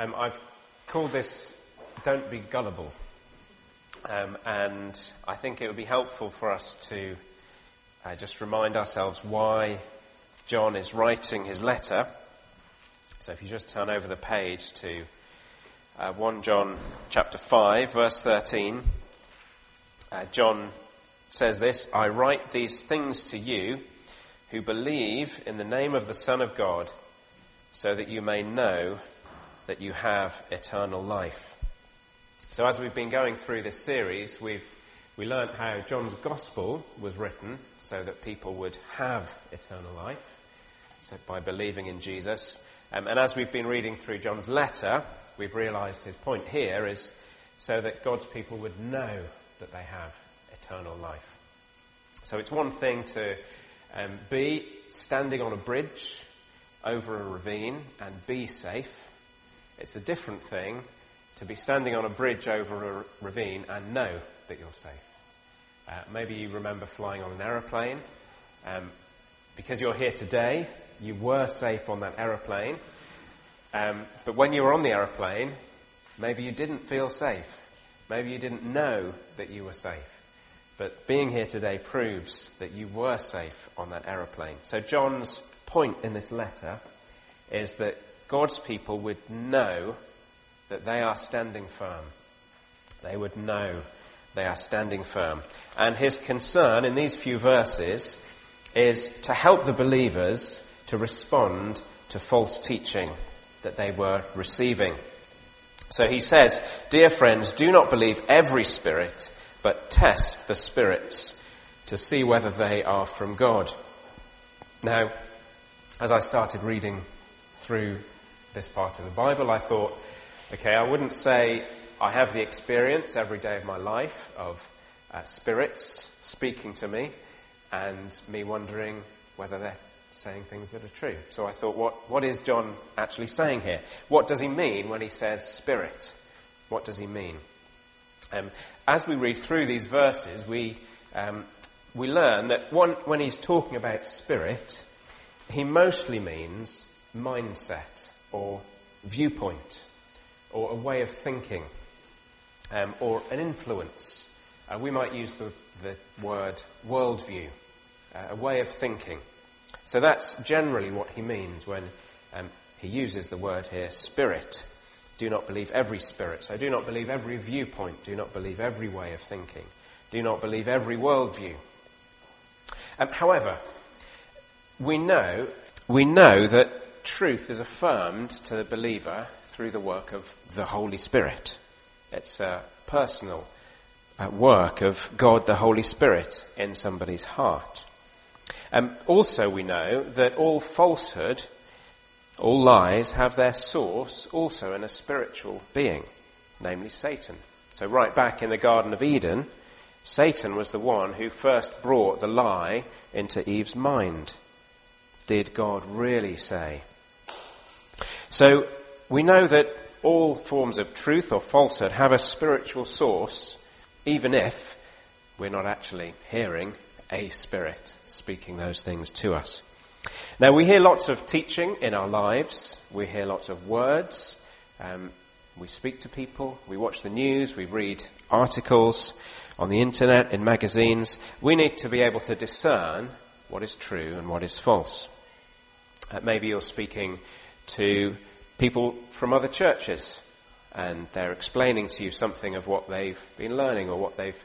I've called this Don't Be Gullible. And I think it would be helpful for us to just remind ourselves why John is writing his letter. So if you just turn over the page to 1 John chapter 5, verse 13, John says this: I write these things to you who believe in the name of the Son of God, so that you may know that you have eternal life. So as we've been going through this series, we learnt how John's Gospel was written so that people would have eternal life, so by believing in Jesus. And as we've been reading through John's letter, we've realised his point here is so that God's people would know that they have eternal life. So it's one thing to be standing on a bridge over a ravine and be safe. It's a different thing to be standing on a bridge over a ravine and know that you're safe. Maybe you remember flying on an aeroplane. Because you're here today, you were safe on that aeroplane. But when you were on the aeroplane, maybe you didn't feel safe. Maybe you didn't know that you were safe. But being here today proves that you were safe on that aeroplane. So John's point in this letter is that God's people would know that they are standing firm. They would know they are standing firm. And his concern in these few verses is to help the believers to respond to false teaching that they were receiving. So he says, dear friends, do not believe every spirit, but test the spirits to see whether they are from God. Now, as I started reading through this part of the Bible, I thought, okay, I wouldn't say I have the experience every day of my life of spirits speaking to me and me wondering whether they're saying things that are true. So I thought, what is John actually saying here? What does he mean when he says spirit? What does he mean? As we read through these verses, we learn that when he's talking about spirit, he mostly means mindset or viewpoint or a way of thinking or an influence. We might use the word worldview, a way of thinking. So that's generally what he means when he uses the word here, spirit. Do not believe every spirit. So do not believe every viewpoint. Do not believe every way of thinking. Do not believe every worldview. However, we know that truth is affirmed to the believer through the work of the Holy Spirit. It's a personal work of God the Holy Spirit in somebody's heart. Also we know that all falsehood, all lies, have their source also in a spiritual being, namely Satan. So right back in the Garden of Eden, Satan was the one who first brought the lie into Eve's mind. Did God really say? So we know that all forms of truth or falsehood have a spiritual source, even if we're not actually hearing a spirit speaking those things to us. Now, we hear lots of teaching in our lives. We hear lots of words. We speak to people. We watch the news. We read articles on the internet, in magazines. We need to be able to discern what is true and what is false. Maybe you're speaking to people from other churches and they're explaining to you something of what they've been learning or what they've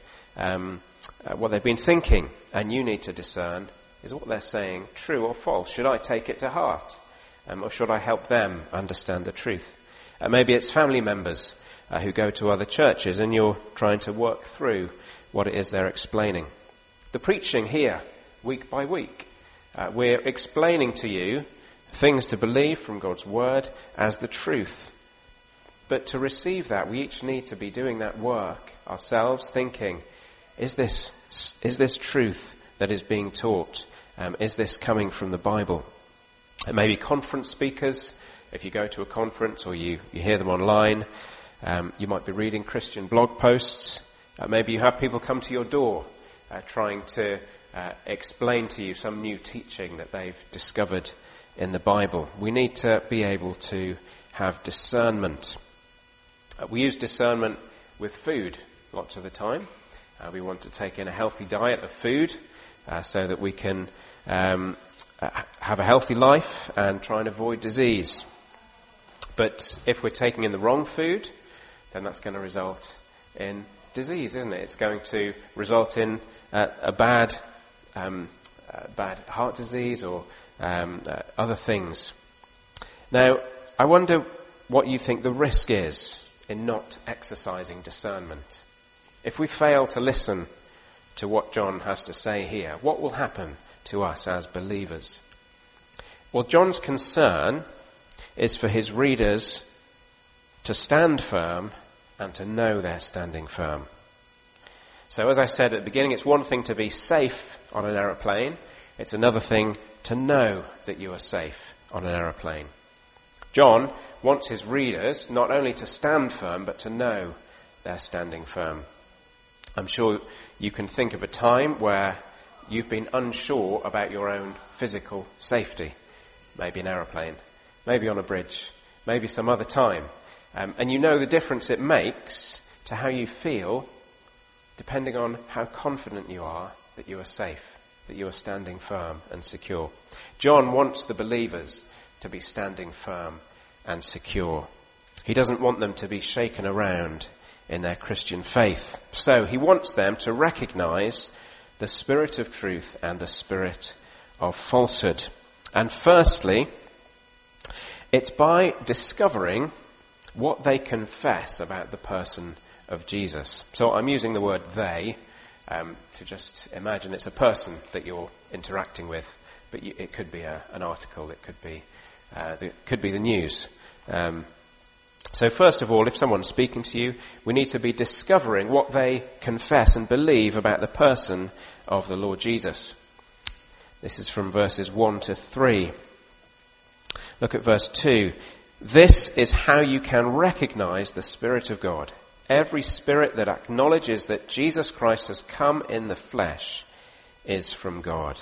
been thinking, and you need to discern, is what they're saying true or false? Should I take it to heart? Or should I help them understand the truth? Maybe it's family members who go to other churches and you're trying to work through what it is they're explaining. The preaching here, week by week, we're explaining to you things to believe from God's word as the truth. But to receive that, we each need to be doing that work ourselves, thinking, is this truth that is being taught? Is this coming from the Bible? And maybe conference speakers, if you go to a conference or you hear them online, you might be reading Christian blog posts. Maybe you have people come to your door trying to explain to you some new teaching that they've discovered in the Bible. We need to be able to have discernment. We use discernment with food lots of the time. We want to take in a healthy diet of food so that we can have a healthy life and try and avoid disease. But if we're taking in the wrong food, then that's going to result in disease, isn't it? It's going to result in a bad heart disease or other things. Now, I wonder what you think the risk is in not exercising discernment. If we fail to listen to what John has to say here, what will happen to us as believers? Well, John's concern is for his readers to stand firm and to know they're standing firm. So as I said at the beginning, it's one thing to be safe on an aeroplane. It's another thing to know that you are safe on an aeroplane. John wants his readers not only to stand firm, but to know they're standing firm. I'm sure you can think of a time where you've been unsure about your own physical safety. Maybe an aeroplane, maybe on a bridge, maybe some other time. And you know the difference it makes to how you feel depending on how confident you are that you are safe, that you are standing firm and secure. John wants the believers to be standing firm and secure. He doesn't want them to be shaken around in their Christian faith. So he wants them to recognize the spirit of truth and the spirit of falsehood. And firstly, it's by discovering what they confess about the person of Jesus. So I'm using the word they to just imagine it's a person that you're interacting with, but it could be an article, it could be the news. So first of all, if someone's speaking to you, we need to be discovering what they confess and believe about the person of the Lord Jesus. This is from verses 1 to 3. Look at verse 2. This is how you can recognize the Spirit of God. Every spirit that acknowledges that Jesus Christ has come in the flesh is from God.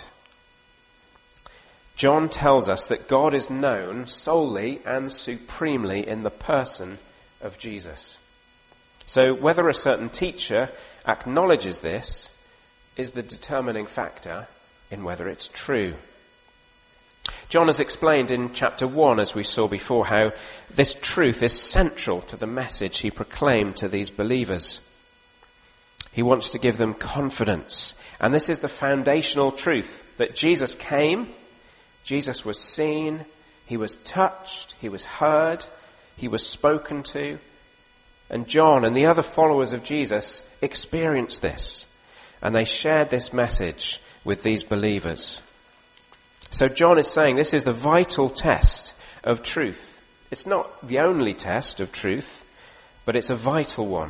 John tells us that God is known solely and supremely in the person of Jesus. So whether a certain teacher acknowledges this is the determining factor in whether it's true. John has explained in chapter 1, as we saw before, how this truth is central to the message he proclaimed to these believers. He wants to give them confidence. And this is the foundational truth, that Jesus came, Jesus was seen, he was touched, he was heard, he was spoken to. And John and the other followers of Jesus experienced this. And they shared this message with these believers. So John is saying this is the vital test of truth. It's not the only test of truth, but it's a vital one.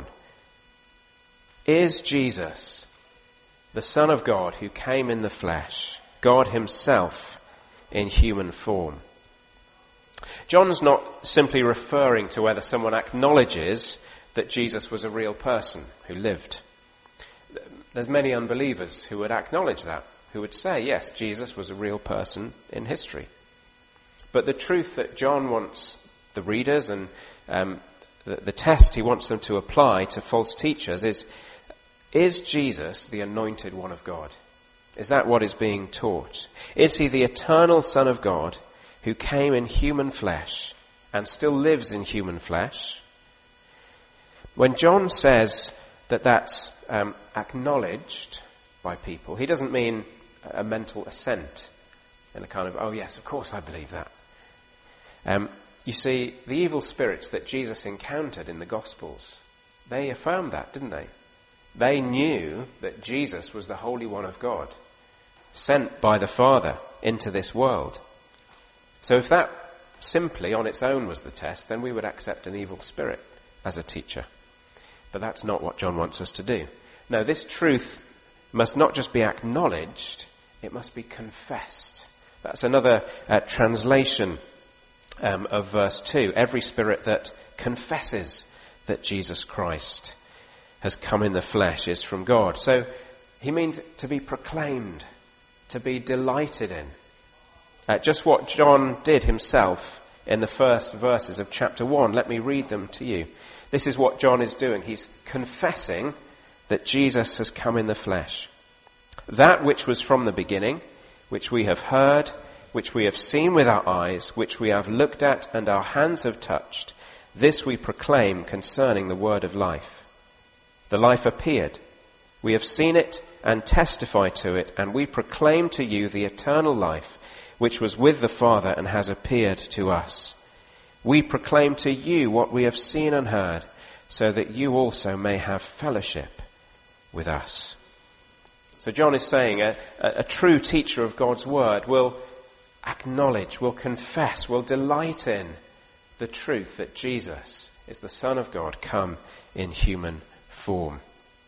Is Jesus the Son of God who came in the flesh, God himself in human form? John's not simply referring to whether someone acknowledges that Jesus was a real person who lived. There's many unbelievers who would acknowledge that, who would say, yes, Jesus was a real person in history. But the truth that John wants the readers and the test he wants them to apply to false teachers is Jesus the anointed one of God? Is that what is being taught? Is he the eternal Son of God who came in human flesh and still lives in human flesh? When John says that that's acknowledged by people, he doesn't mean a mental assent and a kind of, oh yes, of course I believe that. You see, the evil spirits that Jesus encountered in the Gospels, they affirmed that, didn't they? They knew that Jesus was the Holy One of God, sent by the Father into this world. So if that simply on its own was the test, then we would accept an evil spirit as a teacher. But that's not what John wants us to do. No, this truth must not just be acknowledged, it must be confessed. That's another translation of verse 2. Every spirit that confesses that Jesus Christ has come in the flesh is from God. So he means to be proclaimed, to be delighted in. Just what John did himself in the first verses of chapter 1. Let me read them to you. This is what John is doing. He's confessing that Jesus has come in the flesh. That which was from the beginning, which we have heard, which we have seen with our eyes, which we have looked at and our hands have touched, this we proclaim concerning the word of life. The life appeared. We have seen it and testify to it, and we proclaim to you the eternal life, which was with the Father and has appeared to us. We proclaim to you what we have seen and heard, so that you also may have fellowship with us. So John is saying a true teacher of God's word will acknowledge, will confess, will delight in the truth that Jesus is the Son of God come in human form.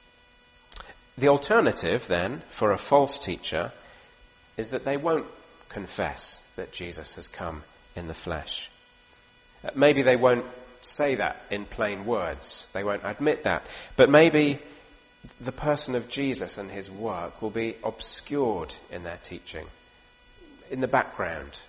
The alternative, then, for a false teacher is that they won't confess that Jesus has come in the flesh. Maybe they won't say that in plain words. They won't admit that. But maybe the person of Jesus and his work will be obscured in their teaching, in the background,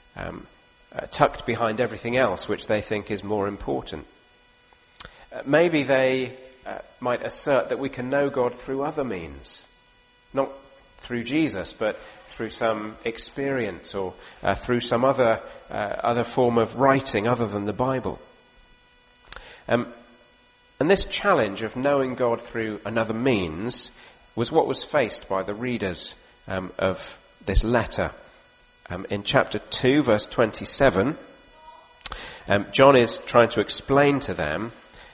tucked behind everything else which they think is more important. Maybe they might assert that we can know God through other means, not through Jesus, but through some experience or through some other form of writing other than the Bible. And this challenge of knowing God through another means was what was faced by the readers of this letter. In chapter 2, verse 27, John is trying to explain to them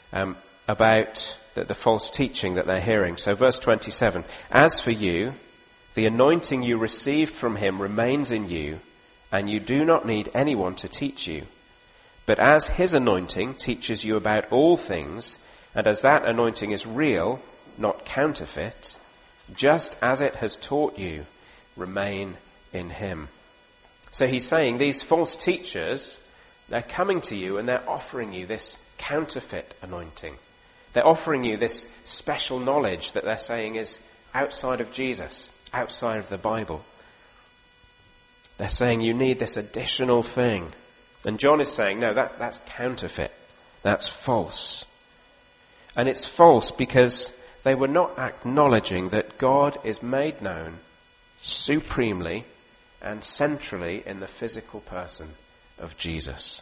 about the false teaching that they're hearing. So verse 27, as for you, the anointing you received from him remains in you, and you do not need anyone to teach you. But as his anointing teaches you about all things, and as that anointing is real, not counterfeit, just as it has taught you, remain in him. So he's saying these false teachers, they're coming to you and they're offering you this counterfeit anointing. They're offering you this special knowledge that they're saying is outside of Jesus, outside of the Bible. They're saying you need this additional thing. And John is saying, no, that's counterfeit. That's false. And it's false because they were not acknowledging that God is made known supremely and centrally in the physical person of Jesus.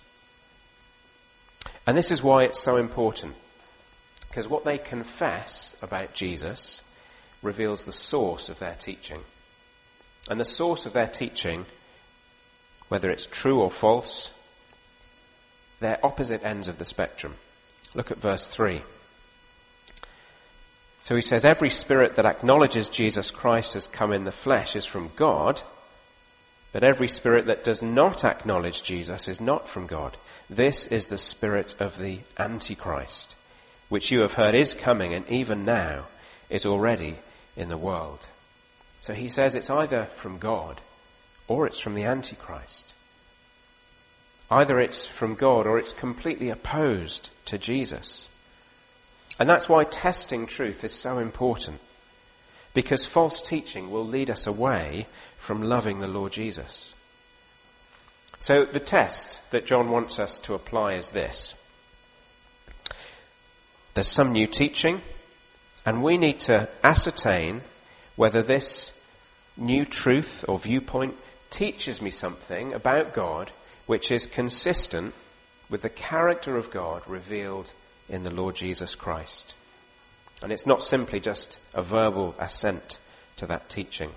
And this is why it's so important. Because what they confess about Jesus reveals the source of their teaching. And the source of their teaching, whether it's true or false, they're opposite ends of the spectrum. Look at verse 3. So he says, every spirit that acknowledges Jesus Christ has come in the flesh is from God, but every spirit that does not acknowledge Jesus is not from God. This is the spirit of the Antichrist, which you have heard is coming and even now is already in the world. So he says it's either from God or it's from the Antichrist. Either it's from God or it's completely opposed to Jesus. And that's why testing truth is so important. Because false teaching will lead us away from loving the Lord Jesus. So the test that John wants us to apply is this. There's some new teaching, and we need to ascertain whether this new truth or viewpoint teaches me something about God which is consistent with the character of God revealed in the Lord Jesus Christ. And it's not simply just a verbal assent to that teaching.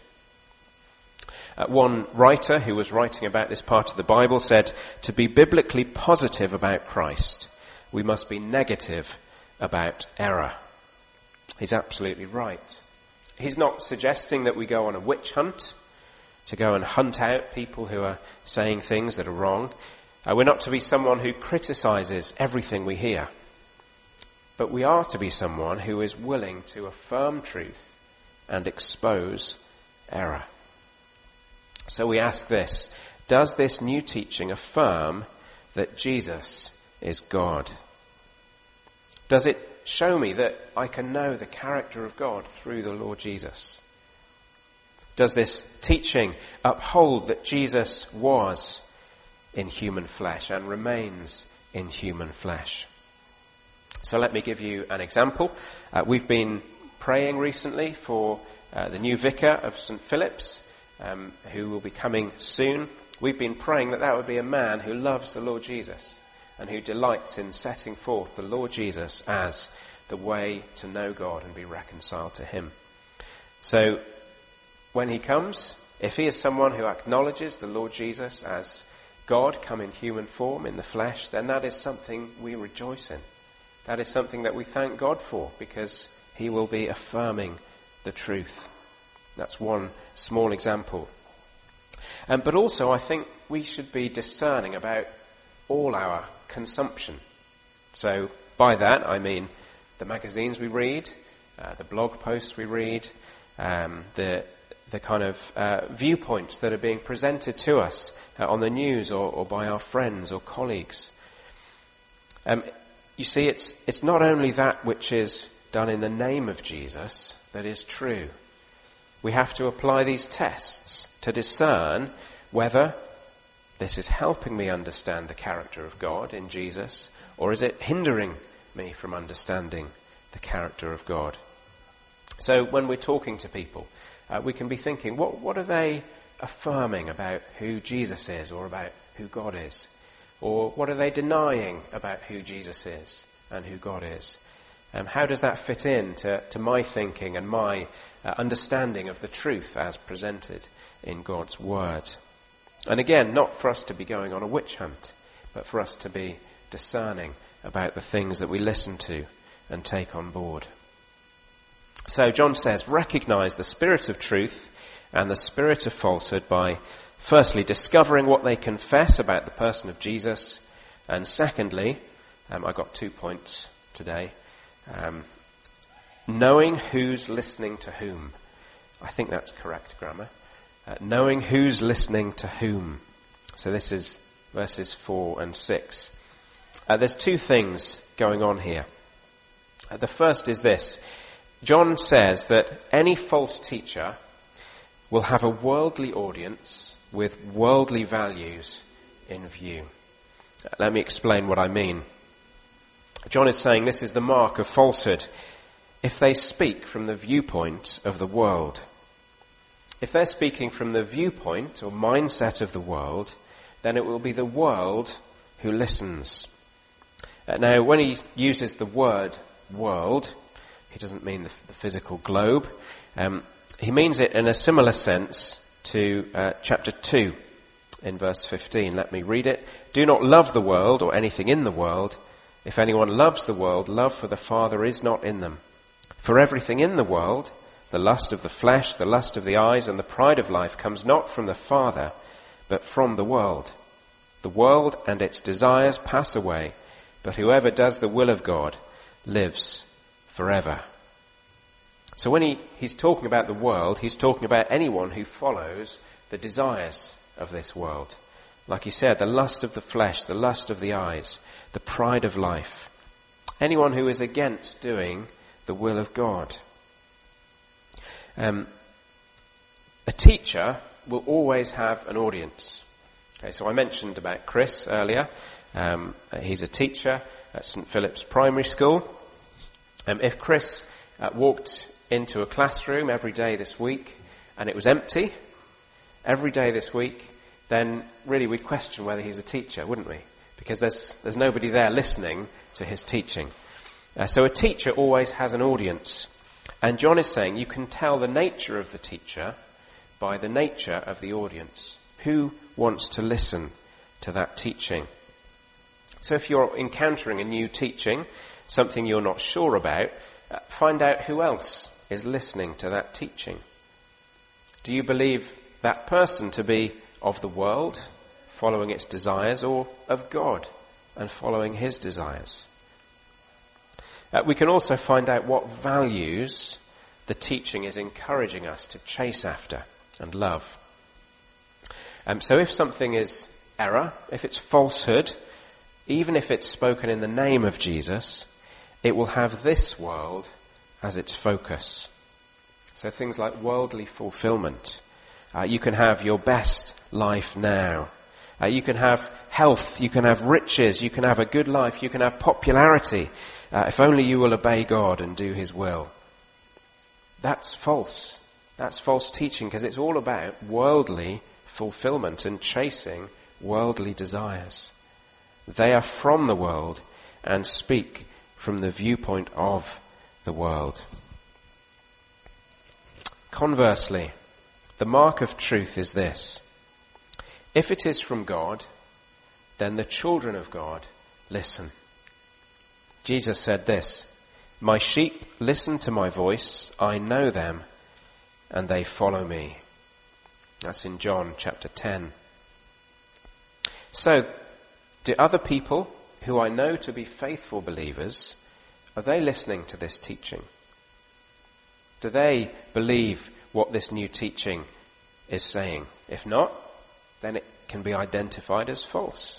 One writer who was writing about this part of the Bible said, to be biblically positive about Christ, we must be negative about error. He's absolutely right. He's not suggesting that we go on a witch hunt, to go and hunt out people who are saying things that are wrong. We're not to be someone who criticizes everything we hear. But we are to be someone who is willing to affirm truth and expose error. So we ask this, does this new teaching affirm that Jesus is God? Does it show me that I can know the character of God through the Lord Jesus? Does this teaching uphold that Jesus was in human flesh and remains in human flesh. So let me give you an example. We've been praying recently for the new vicar of St. Philip's, who will be coming soon. We've been praying that would be a man who loves the Lord Jesus and who delights in setting forth the Lord Jesus as the way to know God and be reconciled to him. So when he comes, if he is someone who acknowledges the Lord Jesus as God come in human form in the flesh, then that is something we rejoice in. That is something that we thank God for, because he will be affirming the truth. That's one small example. But also I think we should be discerning about all our consumption. So by that I mean the magazines we read, the blog posts we read, the kind of viewpoints that are being presented to us on the news or by our friends or colleagues. You see, it's not only that which is done in the name of Jesus that is true. We have to apply these tests to discern whether this is helping me understand the character of God in Jesus, or is it hindering me from understanding the character of God. So when we're talking to people, we can be thinking, what are they affirming about who Jesus is or about who God is? Or what are they denying about who Jesus is and who God is? How does that fit in to my thinking and my understanding of the truth as presented in God's Word? And again, not for us to be going on a witch hunt, but for us to be discerning about the things that we listen to and take on board. So John says, recognize the spirit of truth and the spirit of falsehood by firstly discovering what they confess about the person of Jesus, and secondly, I got 2 points today, knowing who's listening to whom. I think that's correct grammar. Knowing who's listening to whom. So this is verses 4 and 6. There's two things going on here. The first is this. John says that any false teacher will have a worldly audience with worldly values in view. Let me explain what I mean. John is saying this is the mark of falsehood. If they speak from the viewpoint of the world, if they're speaking from the viewpoint or mindset of the world, then it will be the world who listens. Now, when he uses the word world, he doesn't mean the physical globe. He means it in a similar sense to chapter 2 in verse 15. Let me read it. Do not love the world or anything in the world. If anyone loves the world, love for the Father is not in them. For everything in the world, the lust of the flesh, the lust of the eyes, and the pride of life comes not from the Father, but from the world. The world and its desires pass away, but whoever does the will of God lives forever. So when he's talking about the world, he's talking about anyone who follows the desires of this world. Like he said, the lust of the flesh, the lust of the eyes, the pride of life. Anyone who is against doing the will of God. A teacher will always have an audience. Okay, so I mentioned about Chris earlier. He's a teacher at St. Philip's Primary School. If Chris walked into a classroom every day this week and it was empty every day this week, then really we'd question whether he's a teacher, wouldn't we? Because there's nobody there listening to his teaching. So a teacher always has an audience. And John is saying you can tell the nature of the teacher by the nature of the audience. Who wants to listen to that teaching? So if you're encountering a new teaching, something you're not sure about, find out who else is listening to that teaching. Do you believe that person to be of the world, following its desires, or of God and following his desires? We can also find out what values the teaching is encouraging us to chase after and love. So if something is error, if it's falsehood, even if it's spoken in the name of Jesus, it will have this world as its focus. So things like worldly fulfillment. You can have your best life now. You can have health, you can have riches, you can have a good life, you can have popularity, if only you will obey God and do his will. That's false. That's false teaching, because it's all about worldly fulfillment and chasing worldly desires. They are from the world and speak from the viewpoint of the world. Conversely, the mark of truth is this: if it is from God, then the children of God listen. Jesus said this, "My sheep listen to my voice, I know them, and they follow me." That's in John chapter 10. So, do other people who I know to be faithful believers, are they listening to this teaching? Do they believe what this new teaching is saying? If not, then it can be identified as false.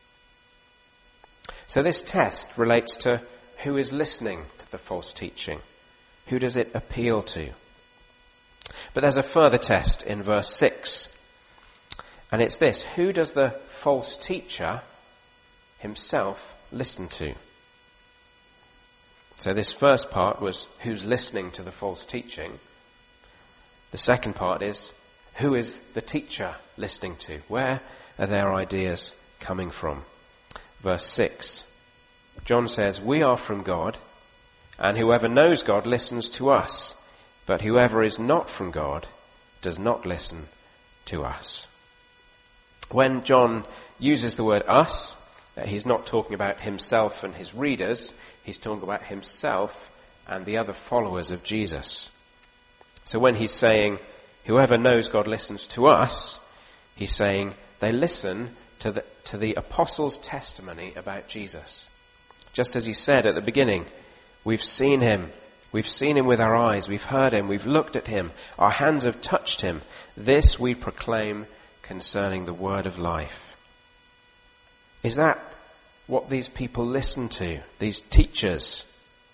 So this test relates to who is listening to the false teaching. Who does it appeal to? But there's a further test in verse 6. And it's this: who does the false teacher himself listen to? So this first part was who's listening to the false teaching. The second part is who is the teacher listening to? Where are their ideas coming from? Verse 6. John says, "We are from God, and whoever knows God listens to us, but whoever is not from God does not listen to us." When John uses the word us, he's not talking about himself and his readers, he's talking about himself and the other followers of Jesus. So when he's saying, whoever knows God listens to us, he's saying they listen to the apostles' testimony about Jesus. Just as he said at the beginning, we've seen him with our eyes, we've heard him, we've looked at him, our hands have touched him. This we proclaim concerning the word of life. Is that what these people listen to, these teachers?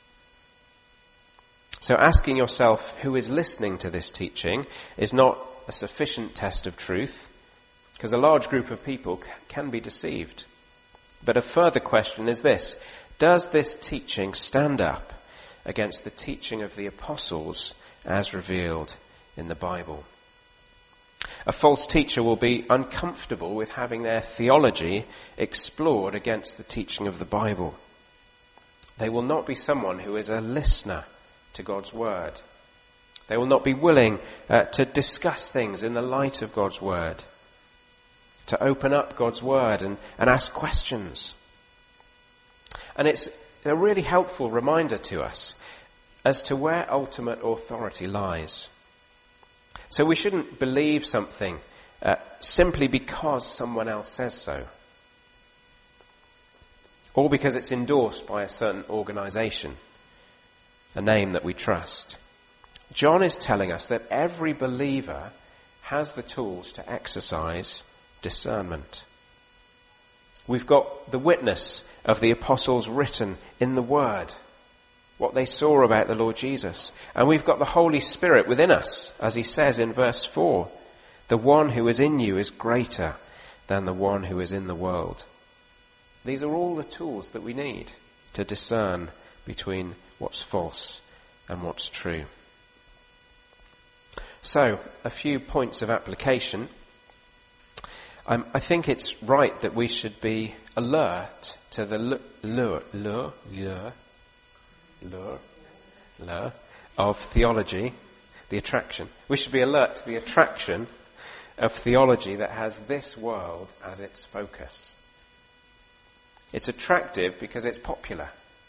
So asking yourself who is listening to this teaching is not a sufficient test of truth, because a large group of people can be deceived. But a further question is this: does this teaching stand up against the teaching of the apostles as revealed in the Bible? A false teacher will be uncomfortable with having their theology explored against the teaching of the Bible. They will not be someone who is a listener to God's word. They will not be willing to discuss things in the light of God's word, to open up God's word and ask questions. And it's a really helpful reminder to us as to where ultimate authority lies. So we shouldn't believe something simply because someone else says so, or because it's endorsed by a certain organization, a name that we trust. John is telling us that every believer has the tools to exercise discernment. We've got the witness of the apostles written in the Word, what they saw about the Lord Jesus. And we've got the Holy Spirit within us, as he says in verse 4, "The one who is in you is greater than the one who is in the world." These are all the tools that we need to discern between what's false and what's true. So, a few points of application. I think it's right that we should be alert to the lure of theology, the attraction. We should be alert to the attraction of theology that has this world as its focus. It's attractive because it's popular.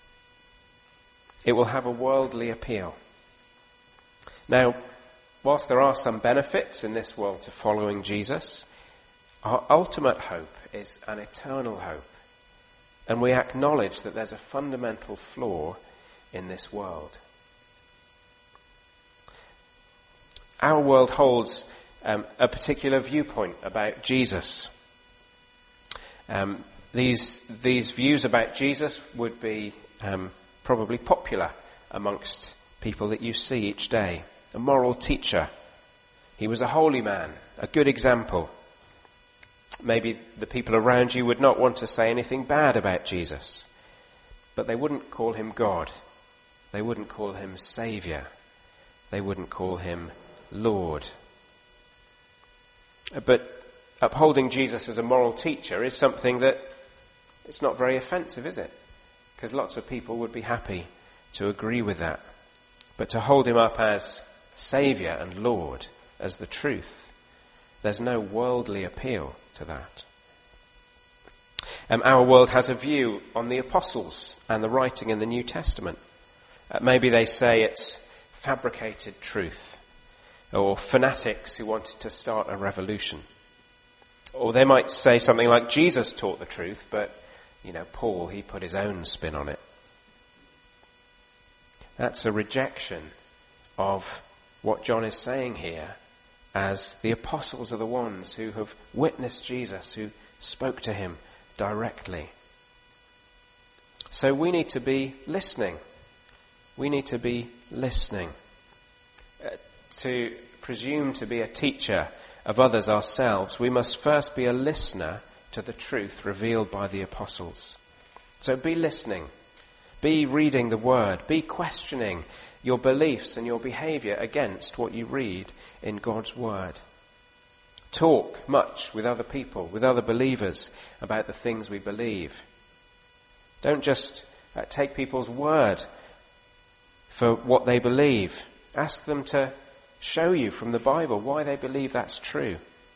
It will have a worldly appeal. Now, whilst there are some benefits in this world to following Jesus, our ultimate hope is an eternal hope. And we acknowledge that there's a fundamental flaw in this world. Our world holds a particular viewpoint about Jesus. These views about Jesus would be probably popular amongst people that you see each day. A moral teacher. He was a holy man, a good example. Maybe the people around you would not want to say anything bad about Jesus, but they wouldn't call him God. They wouldn't call him Saviour. They wouldn't call him Lord. But upholding Jesus as a moral teacher is something that it's not very offensive, is it? Because lots of people would be happy to agree with that. But to hold him up as Saviour and Lord, as the truth, there's no worldly appeal to that. Our world has a view on the apostles and the writing in the New Testament. Maybe they say it's fabricated truth, or fanatics who wanted to start a revolution. Or they might say something like, Jesus taught the truth, but, Paul, he put his own spin on it. That's a rejection of what John is saying here, as the apostles are the ones who have witnessed Jesus, who spoke to him directly. So we need to be listening. We need to be listening. To presume to be a teacher of others ourselves, we must first be a listener to the truth revealed by the apostles. So be listening. Be reading the word. Be questioning your beliefs and your behaviour against what you read in God's word. Talk much with other people, with other believers, about the things we believe. Don't just take people's word for what they believe. Ask them to show you from the Bible why they believe that's true.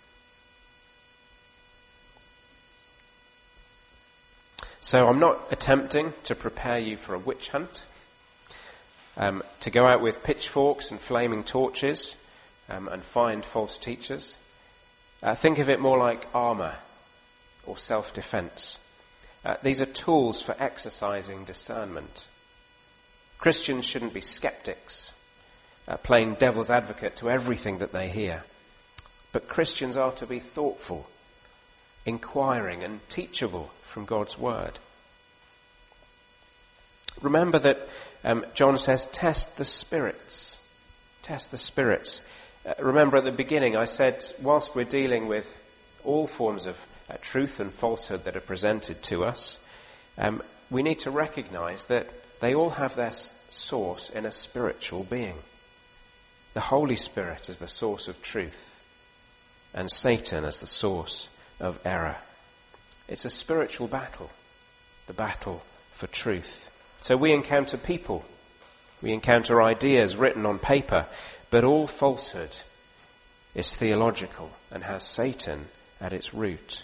So I'm not attempting to prepare you for a witch hunt, to go out with pitchforks and flaming torches and find false teachers. Think of it more like armour or self-defence. These are tools for exercising discernment. Christians shouldn't be skeptics, playing devil's advocate to everything that they hear. But Christians are to be thoughtful, inquiring and teachable from God's word. Remember that John says, test the spirits. Test the spirits. Remember at the beginning I said, whilst we're dealing with all forms of truth and falsehood that are presented to us, we need to recognise that they all have their source in a spiritual being. The Holy Spirit is the source of truth, and Satan as the source of error. It's a spiritual battle, the battle for truth. So we encounter people, we encounter ideas written on paper, but all falsehood is theological and has Satan at its root.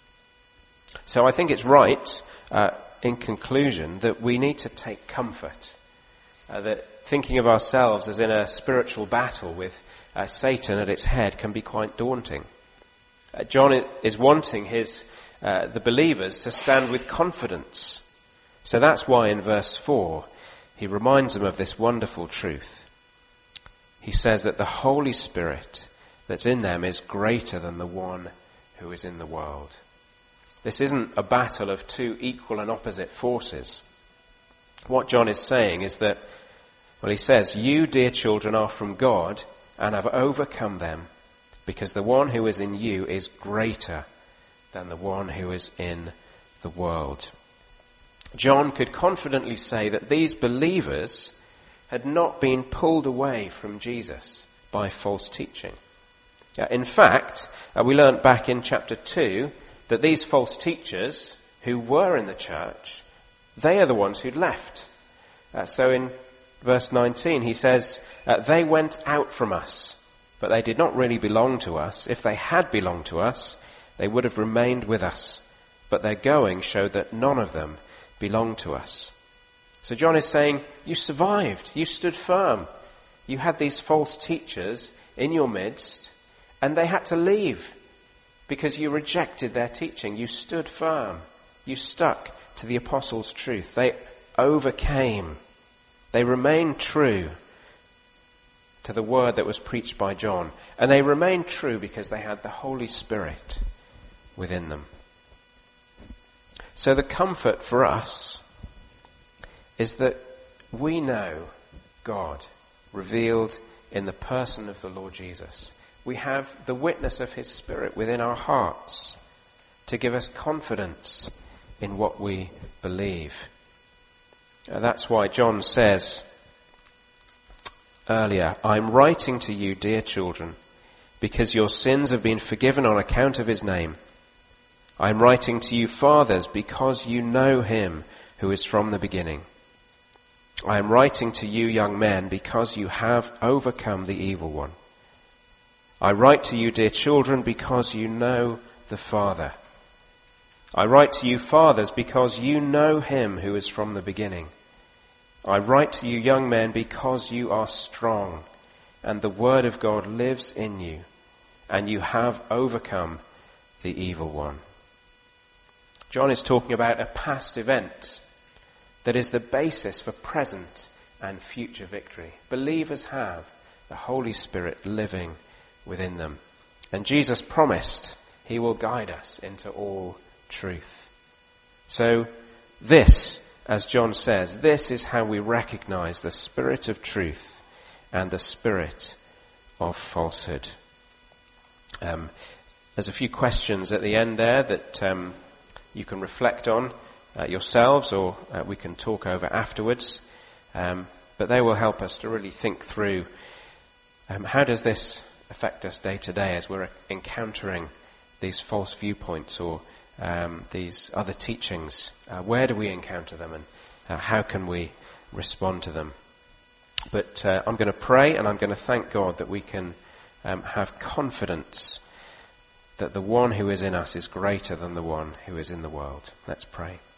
So I think it's right, in conclusion, that we need to take comfort, that thinking of ourselves as in a spiritual battle with Satan at its head can be quite daunting. John is wanting the believers to stand with confidence. So that's why in verse 4 he reminds them of this wonderful truth. He says that the Holy Spirit that's in them is greater than the one who is in the world. This isn't a battle of two equal and opposite forces. What John is saying is that, he says, you, dear children, are from God and have overcome them, because the one who is in you is greater than the one who is in the world. John could confidently say that these believers had not been pulled away from Jesus by false teaching. In fact, we learnt back in chapter 2 that these false teachers who were in the church, they are the ones who'd left. So in verse 19 he says, they went out from us, but they did not really belong to us. If they had belonged to us, they would have remained with us. But their going showed that none of them belonged to us. So John is saying, you survived, you stood firm. You had these false teachers in your midst, and they had to leave because you rejected their teaching. You stood firm. You stuck to the apostles' truth. They overcame. They remained true to the word that was preached by John. And they remained true because they had the Holy Spirit within them. So the comfort for us is that we know God revealed in the person of the Lord Jesus. We have the witness of his Spirit within our hearts. to give us confidence in what we believe. That's why John says earlier, I'm writing to you, dear children, because your sins have been forgiven on account of his name. I'm writing to you, fathers, because you know him who is from the beginning. I am writing to you, young men, because you have overcome the evil one. I write to you, dear children, because you know the Father. I write to you, fathers, because you know him who is from the beginning. I write to you, young men, because you are strong, and the word of God lives in you, and you have overcome the evil one. John is talking about a past event that is the basis for present and future victory. Believers have the Holy Spirit living within them. And Jesus promised he will guide us into all truth. So this, as John says, this is how we recognize the spirit of truth and the spirit of falsehood. There's a few questions at the end there that you can reflect on yourselves, or we can talk over afterwards. But they will help us to really think through how does this affect us day to day as we're encountering these false viewpoints or these other teachings. Where do we encounter them, and how can we respond to them? But I'm going to pray, and I'm going to thank God that we can have confidence that the one who is in us is greater than the one who is in the world. Let's pray.